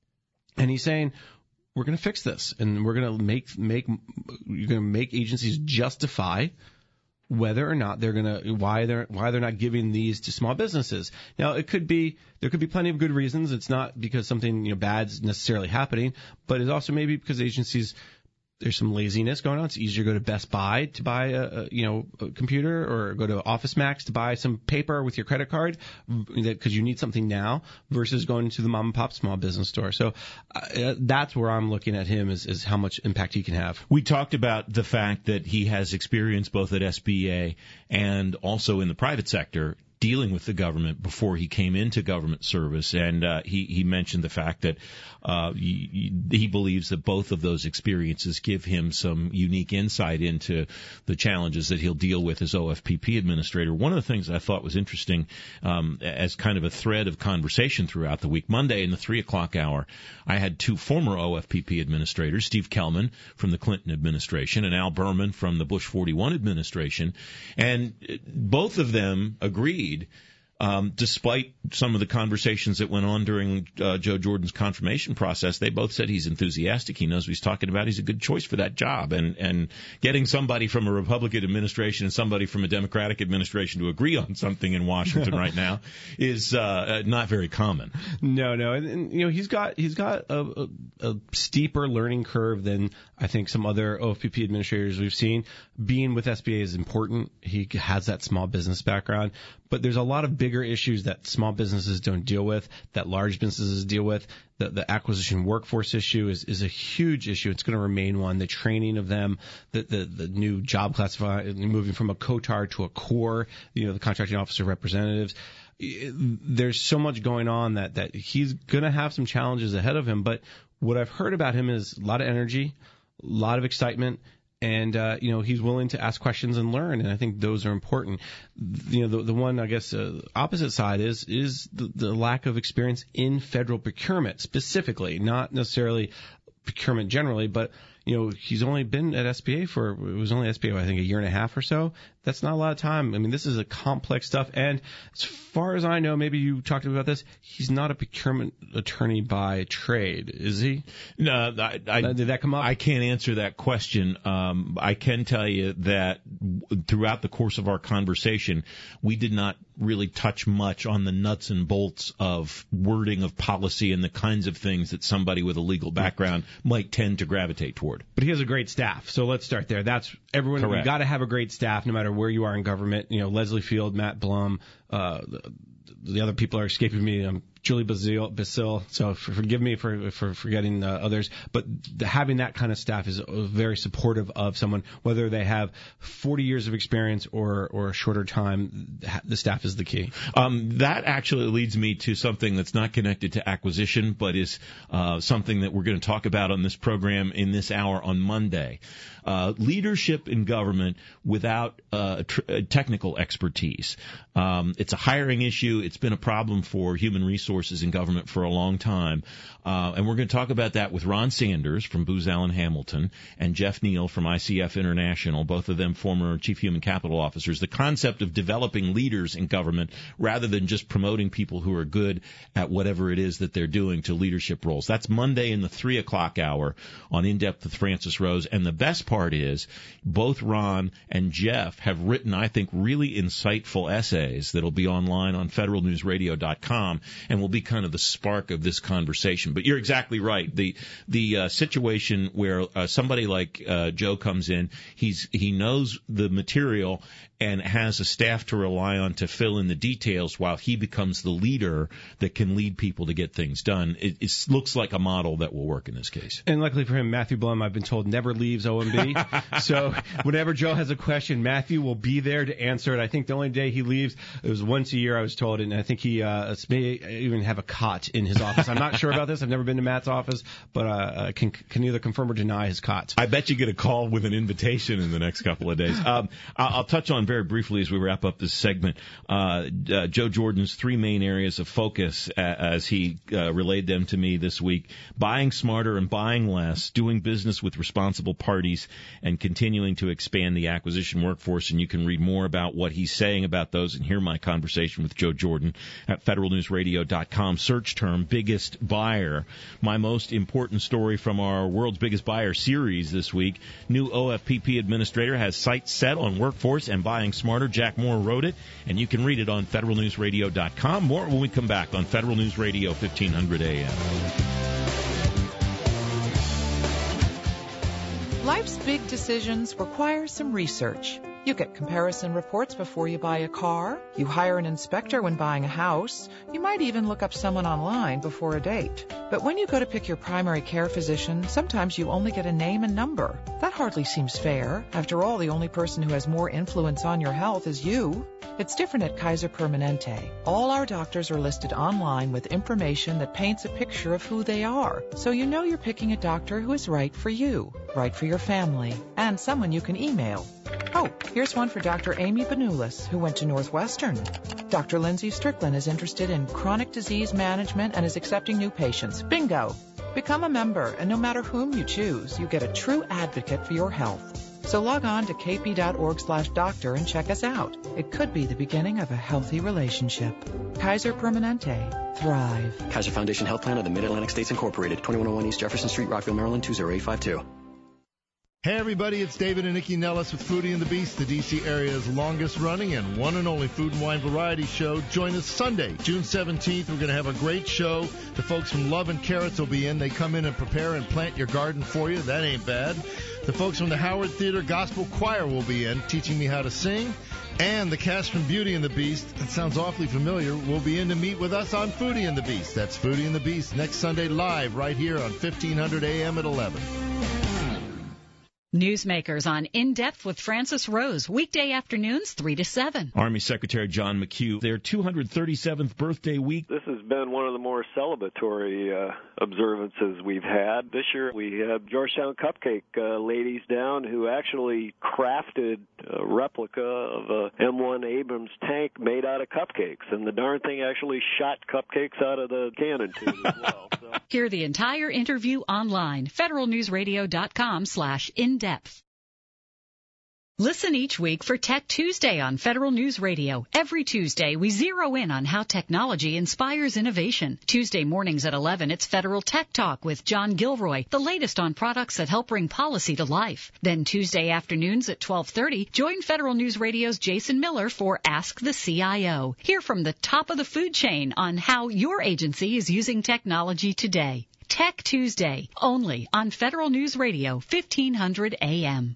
And he's saying, we're going to fix this, and we're going to make make you're going to make agencies justify whether or not they're going to why they're why they're not giving these to small businesses. Now, it could be there could be plenty of good reasons. It's not because something you know bad's necessarily happening, but it's also maybe because agencies. There's some laziness going on. It's easier to go to Best Buy to buy a, a you know a computer, or go to Office Max to buy some paper with your credit card because you need something now, versus going to the mom and pop small business store. So uh, that's where I'm looking at him is, is how much impact he can have. We talked about the fact that he has experience both at S B A and also in the private sector dealing with the government before he came into government service, and uh, he he mentioned the fact that uh, he, he believes that both of those experiences give him some unique insight into the challenges that he'll deal with as O F P P administrator. One of the things I thought was interesting um, as kind of a thread of conversation throughout the week, Monday in the three o'clock hour, I had two former O F P P administrators, Steve Kellman from the Clinton administration and Al Berman from the Bush forty-one administration, and both of them agreed Um, despite some of the conversations that went on during uh, Joe Jordan's confirmation process, they both said he's enthusiastic. He knows what he's talking about. He's a good choice for that job. And, and getting somebody from a Republican administration and somebody from a Democratic administration to agree on something in Washington right now is uh, not very common. No, no. And, and you know, he's got he's got a, a, a steeper learning curve than I think some other O F P P administrators we've seen. Being with S B A is important. He has that small business background. But there's a lot of big bigger issues that small businesses don't deal with, that large businesses deal with. The, the acquisition workforce issue is, is a huge issue. It's going to remain one. The training of them, the, the, the new job classifier, moving from a C O T A R to a core, you know, the contracting officer representatives. There's so much going on that, that he's going to have some challenges ahead of him. But what I've heard about him is a lot of energy, a lot of excitement. And, uh, you know, he's willing to ask questions and learn, and I think those are important. You know, the, the one, I guess, uh, opposite side is is the, the lack of experience in federal procurement specifically, not necessarily procurement generally, but, you know, he's only been at S B A for, it was only S B A, I think, a year and a half or so. That's not a lot of time. I mean, this is a complex stuff. And as far as I know, maybe you talked about this, he's not a procurement attorney by trade, is he? No, I, I, did that come up? I can't answer that question. Um, I can tell you that throughout the course of our conversation, we did not really touch much on the nuts and bolts of wording of policy and the kinds of things that somebody with a legal background might tend to gravitate toward. But he has a great staff, so let's start there. That's everyone. Correct. You've got to have a great staff, no matter where you are in government. You know, Leslie Field, Matt Blum, uh, the, the other people are escaping me. Um, Julie Basil, Basil, so for, forgive me for for forgetting uh, others. But the, having that kind of staff is very supportive of someone, whether they have forty years of experience or or a shorter time. The staff is the key. Um, that actually leads me to something that's not connected to acquisition, but is uh, something that we're going to talk about on this program in this hour on Monday. Uh, leadership in government without uh, tr- technical expertise. Um, it's a hiring issue. It's been a problem for human resources in government for a long time. Uh, and we're going to talk about that with Ron Sanders from Booz Allen Hamilton and Jeff Neal from I C F International, both of them former chief human capital officers. The concept of developing leaders in government rather than just promoting people who are good at whatever it is that they're doing to leadership roles. That's Monday in the three o'clock hour on In Depth with Francis Rose. And the best part is both Ron and Jeff have written, I think, really insightful essays that'll be online on federal news radio dot com and will be kind of the spark of this conversation. But you're exactly right. The the uh, situation where uh, somebody like uh, Joe comes in, he's he knows the material and has a staff to rely on to fill in the details while he becomes the leader that can lead people to get things done. It, it looks like a model that will work in this case. And luckily for him, Matthew Blum, I've been told, never leaves O M B. So whenever Joe has a question, Matthew will be there to answer it. I think the only day he leaves, it was once a year, I was told, and I think he uh, may even have a cot in his office. I'm not sure about this. I've never been to Matt's office, but uh, can can either confirm or deny his cot. I bet you get a call with an invitation in the next couple of days. Um, I'll, I'll touch on very briefly as we wrap up this segment, uh, uh, Joe Jordan's three main areas of focus uh, as he uh, relayed them to me this week: buying smarter and buying less, doing business with responsible parties, and continuing to expand the acquisition workforce. And you can read more about what he's saying about those and hear my conversation with Joe Jordan at federal news radio dot com. Search term biggest buyer. My most important story from our World's Biggest Buyer series this week: new O F P P administrator has sights set on workforce and buying smarter. Jack Moore wrote it, and you can read it on federal news radio dot com. More when we come back on Federal News Radio, fifteen hundred A M. Life's big decisions require some research. You get comparison reports before you buy a car. You hire an inspector when buying a house. You might even look up someone online before a date. But when you go to pick your primary care physician, sometimes you only get a name and number. That hardly seems fair. After all, the only person who has more influence on your health is you. It's different at Kaiser Permanente. All our doctors are listed online with information that paints a picture of who they are, so you know you're picking a doctor who is right for you, right for your family, and someone you can email. Oh, here's one for Doctor Amy Benulis, who went to Northwestern. Doctor Lindsay Strickland is interested in chronic disease management and is accepting new patients. Bingo! Become a member, and no matter whom you choose, you get a true advocate for your health. So log on to k p dot org slash doctor and check us out. It could be the beginning of a healthy relationship. Kaiser Permanente. Thrive. Kaiser Foundation Health Plan of the Mid-Atlantic States Incorporated, twenty-one oh one East Jefferson Street, Rockville, Maryland, two oh eight five two. Hey everybody, it's David and Nikki Nellis with Foodie and the Beast, the D C area's longest running and one and only food and wine variety show. Join us Sunday, June seventeenth. We're going to have a great show. The folks from Love and Carrots will be in. They come in and prepare and plant your garden for you. That ain't bad. The folks from the Howard Theater Gospel Choir will be in, teaching me how to sing. And the cast from Beauty and the Beast, that sounds awfully familiar, will be in to meet with us on Foodie and the Beast. That's Foodie and the Beast next Sunday live right here on fifteen hundred A M at eleven. Newsmakers on In Depth with Francis Rose, weekday afternoons three to seven. Army Secretary John McHugh, their two hundred thirty-seventh birthday week. This has been one of the more celebratory uh, observances we've had. This year we had Georgetown Cupcake uh, ladies down who actually crafted a replica of a M one Abrams tank made out of cupcakes, and the darn thing actually shot cupcakes out of the cannon tube as well. So. Hear the entire interview online, federalnewsradio.com slash in-depth. Listen each week for Tech Tuesday on Federal News Radio. Every Tuesday, we zero in on how technology inspires innovation. Tuesday mornings at eleven, it's Federal Tech Talk with John Gilroy, the latest on products that help bring policy to life. Then Tuesday afternoons at twelve thirty, join Federal News Radio's Jason Miller for Ask the C I O. Hear from the top of the food chain on how your agency is using technology today. Tech Tuesday, only on Federal News Radio, fifteen hundred A M.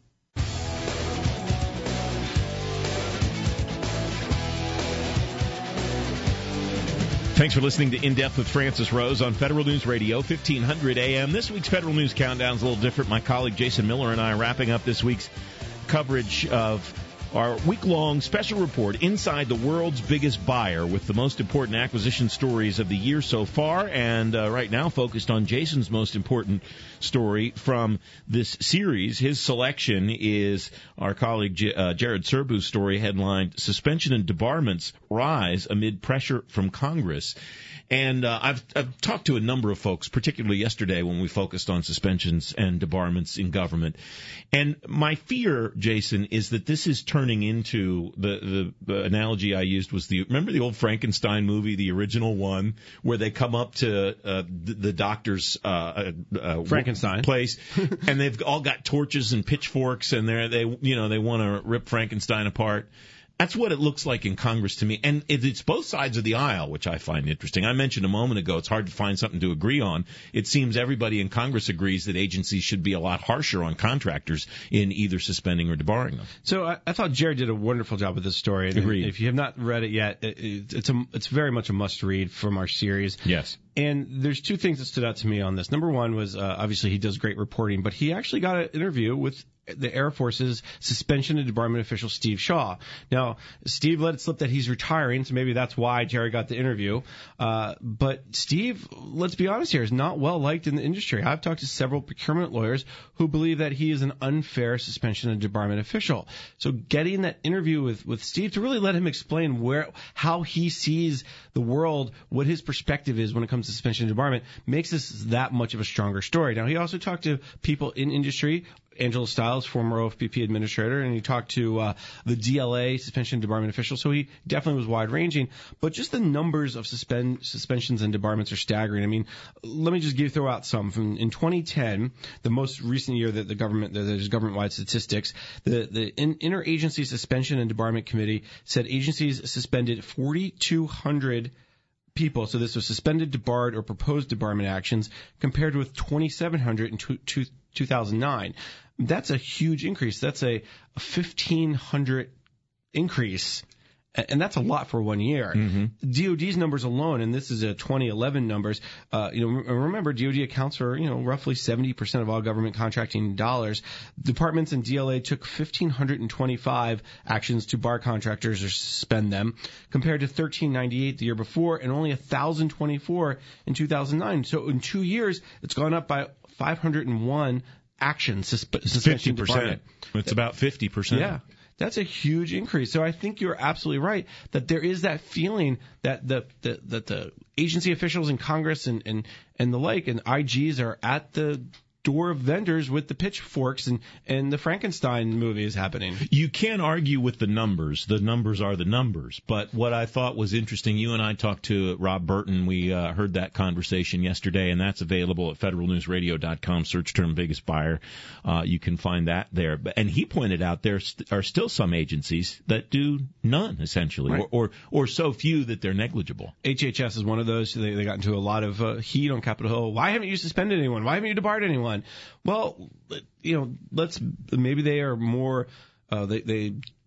Thanks for listening to In Depth with Francis Rose on Federal News Radio, fifteen hundred A M. This week's Federal News Countdown is a little different. My colleague Jason Miller and I are wrapping up this week's coverage of our week-long special report, Inside the World's Biggest Buyer, with the most important acquisition stories of the year so far, and uh, right now focused on Jason's most important story from this series. His selection is our colleague J- uh, Jared Serbu's story headlined, Suspension and Debarments Rise Amid Pressure from Congress. And uh, I've, I've talked to a number of folks, particularly yesterday when we focused on suspensions and debarments in government. And my fear, Jason, is that this is turning into the, the, the analogy I used was the, remember the old Frankenstein movie, the original one, where they come up to uh, the, the doctor's uh, uh, Frankenstein place, and they've all got torches and pitchforks, and they're, they, you know, they want to rip Frankenstein apart. That's what it looks like in Congress to me. And it's both sides of the aisle, which I find interesting. I mentioned a moment ago it's hard to find something to agree on. It seems everybody in Congress agrees that agencies should be a lot harsher on contractors in either suspending or debarring them. So I, I thought Jared did a wonderful job with this story. And Agreed. If you have not read it yet, it, it's, a, it's very much a must-read from our series. Yes. And there's two things that stood out to me on this. Number one was, uh, obviously, he does great reporting, but he actually got an interview with the Air Force's suspension and debarment official, Steve Shaw. Now, Steve let it slip that he's retiring, so maybe that's why Jerry got the interview. Uh, but Steve, let's be honest here, is not well liked in the industry. I've talked to several procurement lawyers who believe that he is an unfair suspension and debarment official. So getting that interview with, with Steve to really let him explain where, how he sees the world, what his perspective is when it comes to suspension and debarment, makes this that much of a stronger story. Now, he also talked to people in industry, Angela Stiles, former O F B P administrator, and he talked to uh, the D L A, suspension and debarment official, so he definitely was wide-ranging. But just the numbers of suspend, suspensions and debarments are staggering. I mean, let me just give throw out some. From in twenty ten, the most recent year that the government, that there's government-wide statistics, the, the in, Interagency Suspension and Debarment Committee said agencies suspended forty-two hundred people, so this was suspended, debarred, or proposed debarment actions, compared with twenty-seven hundred in two, two, two thousand nine. That's a huge increase. That's a, a fifteen hundred increase, and that's a lot for one year. Mm-hmm. D O D's numbers alone, and this is a twenty eleven numbers, uh, you know, remember D O D accounts for, you know, roughly seventy percent of all government contracting dollars. Departments and D L A took one thousand five hundred twenty-five actions to bar contractors or suspend them, compared to one thousand three hundred ninety-eight the year before and only one thousand twenty-four in two thousand nine. So in two years, it's gone up by five hundred one actions, susp- suspension, fifty percent. debarment. It's about fifty percent. Yeah. That's a huge increase. So I think you're absolutely right that there is that feeling that the, the that the agency officials in Congress and, and, and the like and I Gs are at the door of vendors with the pitchforks, and, and the Frankenstein movie is happening. You can't argue with the numbers. The numbers are the numbers. But what I thought was interesting, you and I talked to Rob Burton. We uh, heard that conversation yesterday, and that's available at federal news radio dot com. Search term biggest buyer. Uh, you can find that there. And he pointed out there st- are still some agencies that do none, essentially, right. or, or or so few that they're negligible. H H S is one of those. They, they got into a lot of uh, heat on Capitol Hill. Why haven't you suspended anyone? Why haven't you debarred anyone? Well, you know, let's maybe they are more uh, they they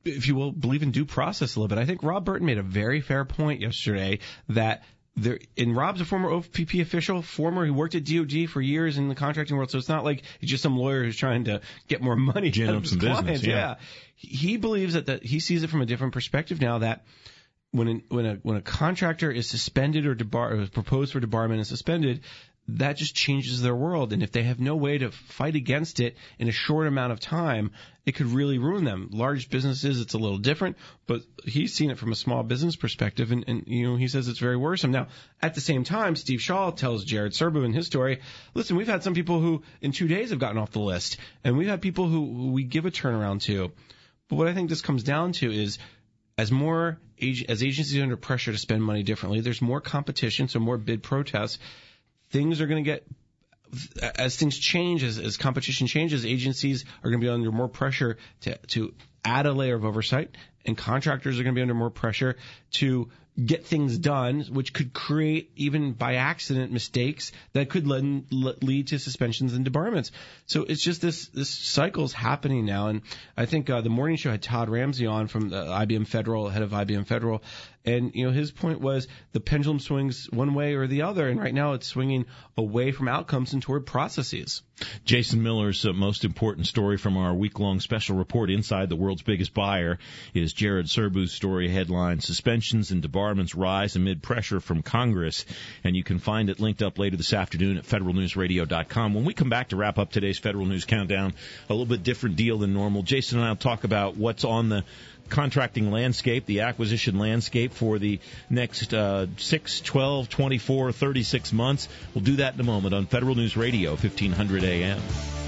if you will, believe in due process a little bit. I think Rob Burton made a very fair point yesterday that there, and Rob's a former O P P official, former, he worked at D O D for years in the contracting world, so it's not like he's just some lawyer who's trying to get more money Gin out up of his some clients. business, yeah. yeah. He believes that, that he sees it from a different perspective now, that when an, when a when a contractor is suspended or, debar, or proposed for debarment and suspended, that just changes their world. And if they have no way to fight against it in a short amount of time, it could really ruin them. Large businesses, it's a little different, but he's seen it from a small business perspective, and, and you know, he says it's very worrisome. Now, at the same time, Steve Shaw tells Jared Serbu in his story, listen, we've had some people who in two days have gotten off the list, and we've had people who, who we give a turnaround to. But what I think this comes down to is, as more as agencies are under pressure to spend money differently, there's more competition, so more bid protests. Things are going to get, as things change, as, as competition changes, agencies are going to be under more pressure to, to add a layer of oversight, and contractors are going to be under more pressure to get things done, which could create, even by accident, mistakes that could lead, lead to suspensions and debarments. So it's just this this cycle's happening now. And I think uh, the morning show had Todd Ramsey on from the I B M Federal, head of I B M Federal, and you know his point was the pendulum swings one way or the other, and right now it's swinging away from outcomes and toward processes. Jason Miller's uh, most important story from our week-long special report, Inside the World's Biggest Buyer, is Jared Serbu's story headline, Suspensions and Debarments Rise Amid Pressure from Congress. And you can find it linked up later this afternoon at federal news radio dot com. When we come back to wrap up today's Federal News Countdown, a little bit different deal than normal. Jason and I will talk about what's on the contracting landscape, the acquisition landscape for the next uh, six, twelve, twenty-four, thirty-six months. We'll do that in a moment on Federal News Radio, fifteen hundred A M.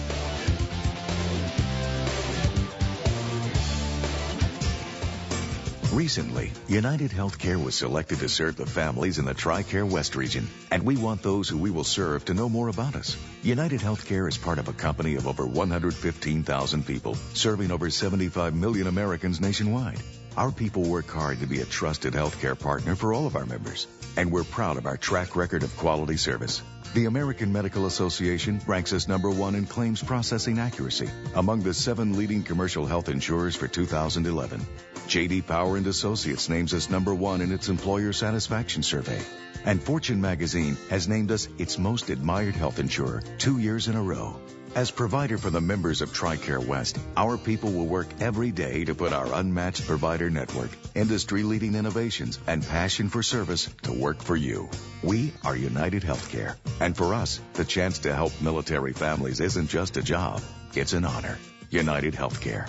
Recently, United Healthcare was selected to serve the families in the TRICARE West region, and we want those who we will serve to know more about us. United Healthcare is part of a company of over one hundred fifteen thousand people, serving over seventy-five million Americans nationwide. Our people work hard to be a trusted healthcare partner for all of our members, and we're proud of our track record of quality service. The American Medical Association ranks us number one in claims processing accuracy among the seven leading commercial health insurers for two thousand eleven. J D Power and Associates names us number one in its employer satisfaction survey. And Fortune magazine has named us its most admired health insurer two years in a row. As provider for the members of TRICARE West, our people will work every day to put our unmatched provider network, industry-leading innovations, and passion for service to work for you. We are United Healthcare. And for us, the chance to help military families isn't just a job, it's an honor. United Healthcare.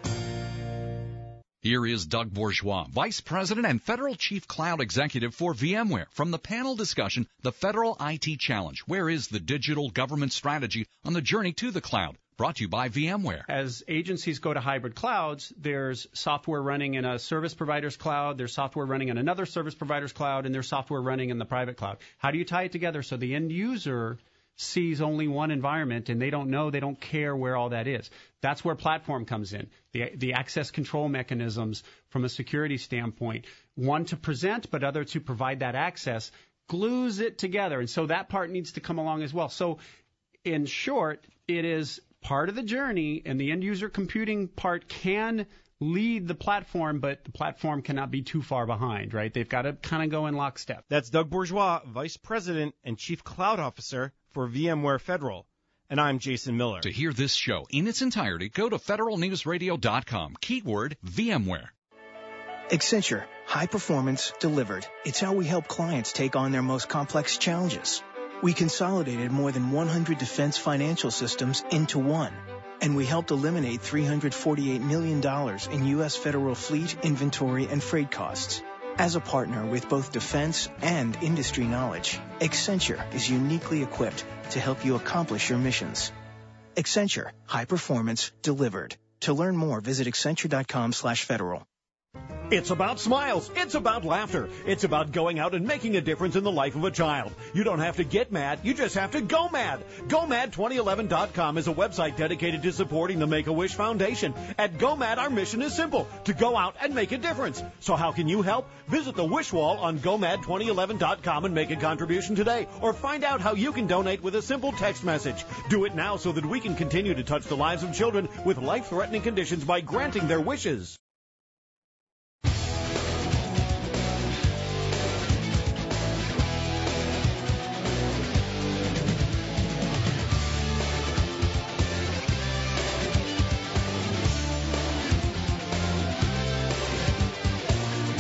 Here is Doug Bourgeois, Vice President and Federal Chief Cloud Executive for VMware, from the panel discussion, The Federal I T Challenge. Where is the digital government strategy on the journey to the cloud? Brought to you by VMware. As agencies go to hybrid clouds, there's software running in a service provider's cloud, there's software running in another service provider's cloud, and there's software running in the private cloud. How do you tie it together so the end user sees only one environment and they don't know, they don't care where all that is? That's where platform comes in. The, the access control mechanisms from a security standpoint, one to present, but other to provide that access, glues it together. And so that part needs to come along as well. So in short, it is part of the journey, and the end user computing part can lead the platform, but the platform cannot be too far behind, right? They've got to kind of go in lockstep. That's Doug Bourgeois, Vice President and Chief Cloud Officer for VMware Federal. And I'm Jason Miller. To hear this show in its entirety, go to federal news radio dot com, keyword VMware. Accenture, high performance delivered. It's how we help clients take on their most complex challenges. We consolidated more than one hundred defense financial systems into one. And we helped eliminate three hundred forty-eight million dollars in U S federal fleet, inventory, and freight costs. As a partner with both defense and industry knowledge, Accenture is uniquely equipped to help you accomplish your missions. Accenture, high performance delivered. To learn more, visit accenture dot com slash federal. It's about smiles. It's about laughter. It's about going out and making a difference in the life of a child. You don't have to get mad. You just have to go mad. go mad twenty eleven dot com is a website dedicated to supporting the Make-A-Wish Foundation. At GoMad, our mission is simple, to go out and make a difference. So how can you help? Visit the Wish Wall on go mad twenty eleven dot com and make a contribution today. Or find out how you can donate with a simple text message. Do it now so that we can continue to touch the lives of children with life-threatening conditions by granting their wishes.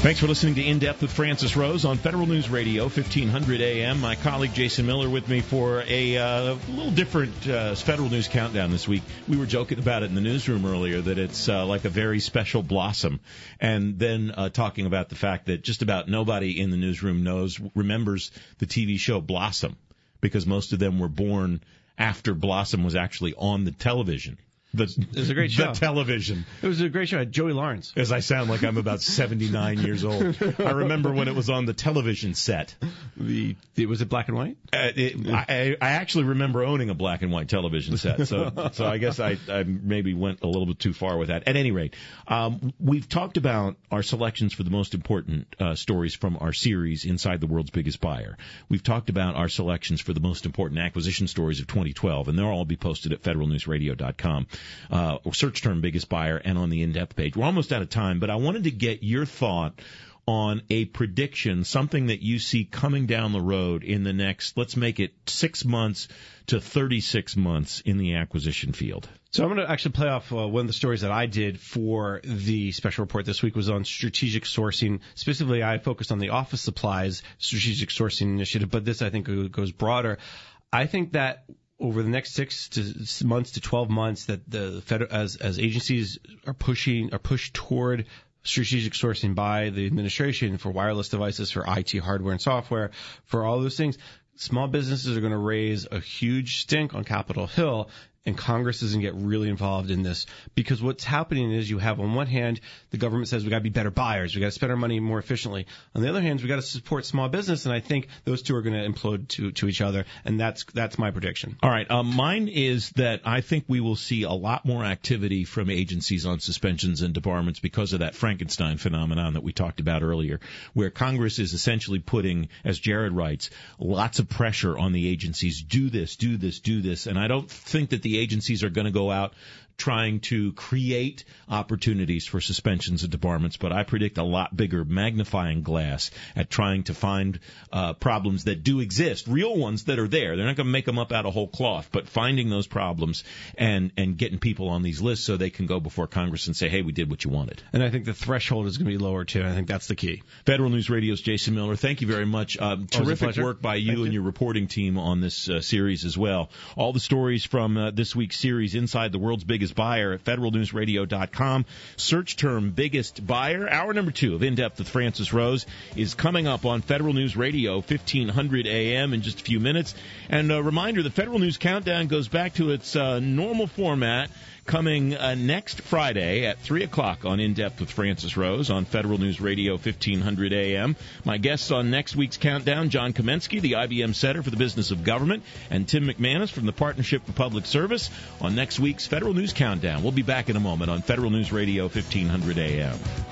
Thanks for listening to In Depth with Francis Rose on Federal News Radio, fifteen hundred A M. My colleague Jason Miller with me for a uh, little different uh, Federal News Countdown this week. We were joking about it in the newsroom earlier that it's uh, like a very special blossom, and then uh, talking about the fact that just about nobody in the newsroom knows, remembers the T V show Blossom, because most of them were born after Blossom was actually on the television. The, it was a great show. The television. It was a great show. Joey Lawrence. As I sound like I'm about seventy-nine years old. I remember when it was on the television set. The, the was it black and white? Uh, it, I, I actually remember owning a black and white television set. So, so I guess I, I maybe went a little bit too far with that. At any rate, um, we've talked about our selections for the most important uh, stories from our series Inside the World's Biggest Buyer. We've talked about our selections for the most important acquisition stories of twenty twelve, and they'll all be posted at federal news radio dot com. Uh, search term biggest buyer and on the in-depth page. We're almost out of time, but I wanted to get your thought on a prediction, something that you see coming down the road in the next, let's make it six months to thirty-six months in the acquisition field. So I'm going to actually play off uh, one of the stories that I did for the special report this week was on strategic sourcing. Specifically, I focused on the office supplies strategic sourcing initiative, but this I think goes broader. I think that over the next six to months to twelve months, that the federal, as as agencies are pushing are pushed toward strategic sourcing by the administration for wireless devices, for I T hardware and software, for all those things, small businesses are going to raise a huge stink on Capitol Hill. And Congress is going to get really involved in this, because what's happening is you have, on one hand, the government says we got to be better buyers, we got to spend our money more efficiently. On the other hand, we got to support small business, and I think those two are going to implode to to each other, and that's that's my prediction. All right, um, mine is that I think we will see a lot more activity from agencies on suspensions and debarments because of that Frankenstein phenomenon that we talked about earlier, where Congress is essentially putting, as Jared writes, lots of pressure on the agencies. Do this, do this, do this, and I don't think that the The agencies are going to go out trying to create opportunities for suspensions and debarments, but I predict a lot bigger magnifying glass at trying to find uh, problems that do exist, real ones that are there. They're not going to make them up out of whole cloth, but finding those problems and, and getting people on these lists so they can go before Congress and say, hey, we did what you wanted. And I think the threshold is going to be lower, too. I think that's the key. Federal News Radio's Jason Miller, thank you very much. Um, terrific work by you Thank and you. your reporting team on this uh, series as well. All the stories from uh, this week's series, Inside the World's Biggest Buyer, at federal news radio dot com. Search term biggest buyer. Hour number two of In Depth with Francis Rose is coming up on Federal News Radio, fifteen hundred A M in just a few minutes. And a reminder, the Federal News Countdown goes back to its uh, normal format, coming uh, next Friday at three o'clock on In Depth with Francis Rose on Federal News Radio, fifteen hundred A M. My guests on next week's Countdown, John Kamensky, the I B M Center for the Business of Government, and Tim McManus from the Partnership for Public Service on next week's Federal News Countdown. We'll be back in a moment on Federal News Radio, fifteen hundred A M.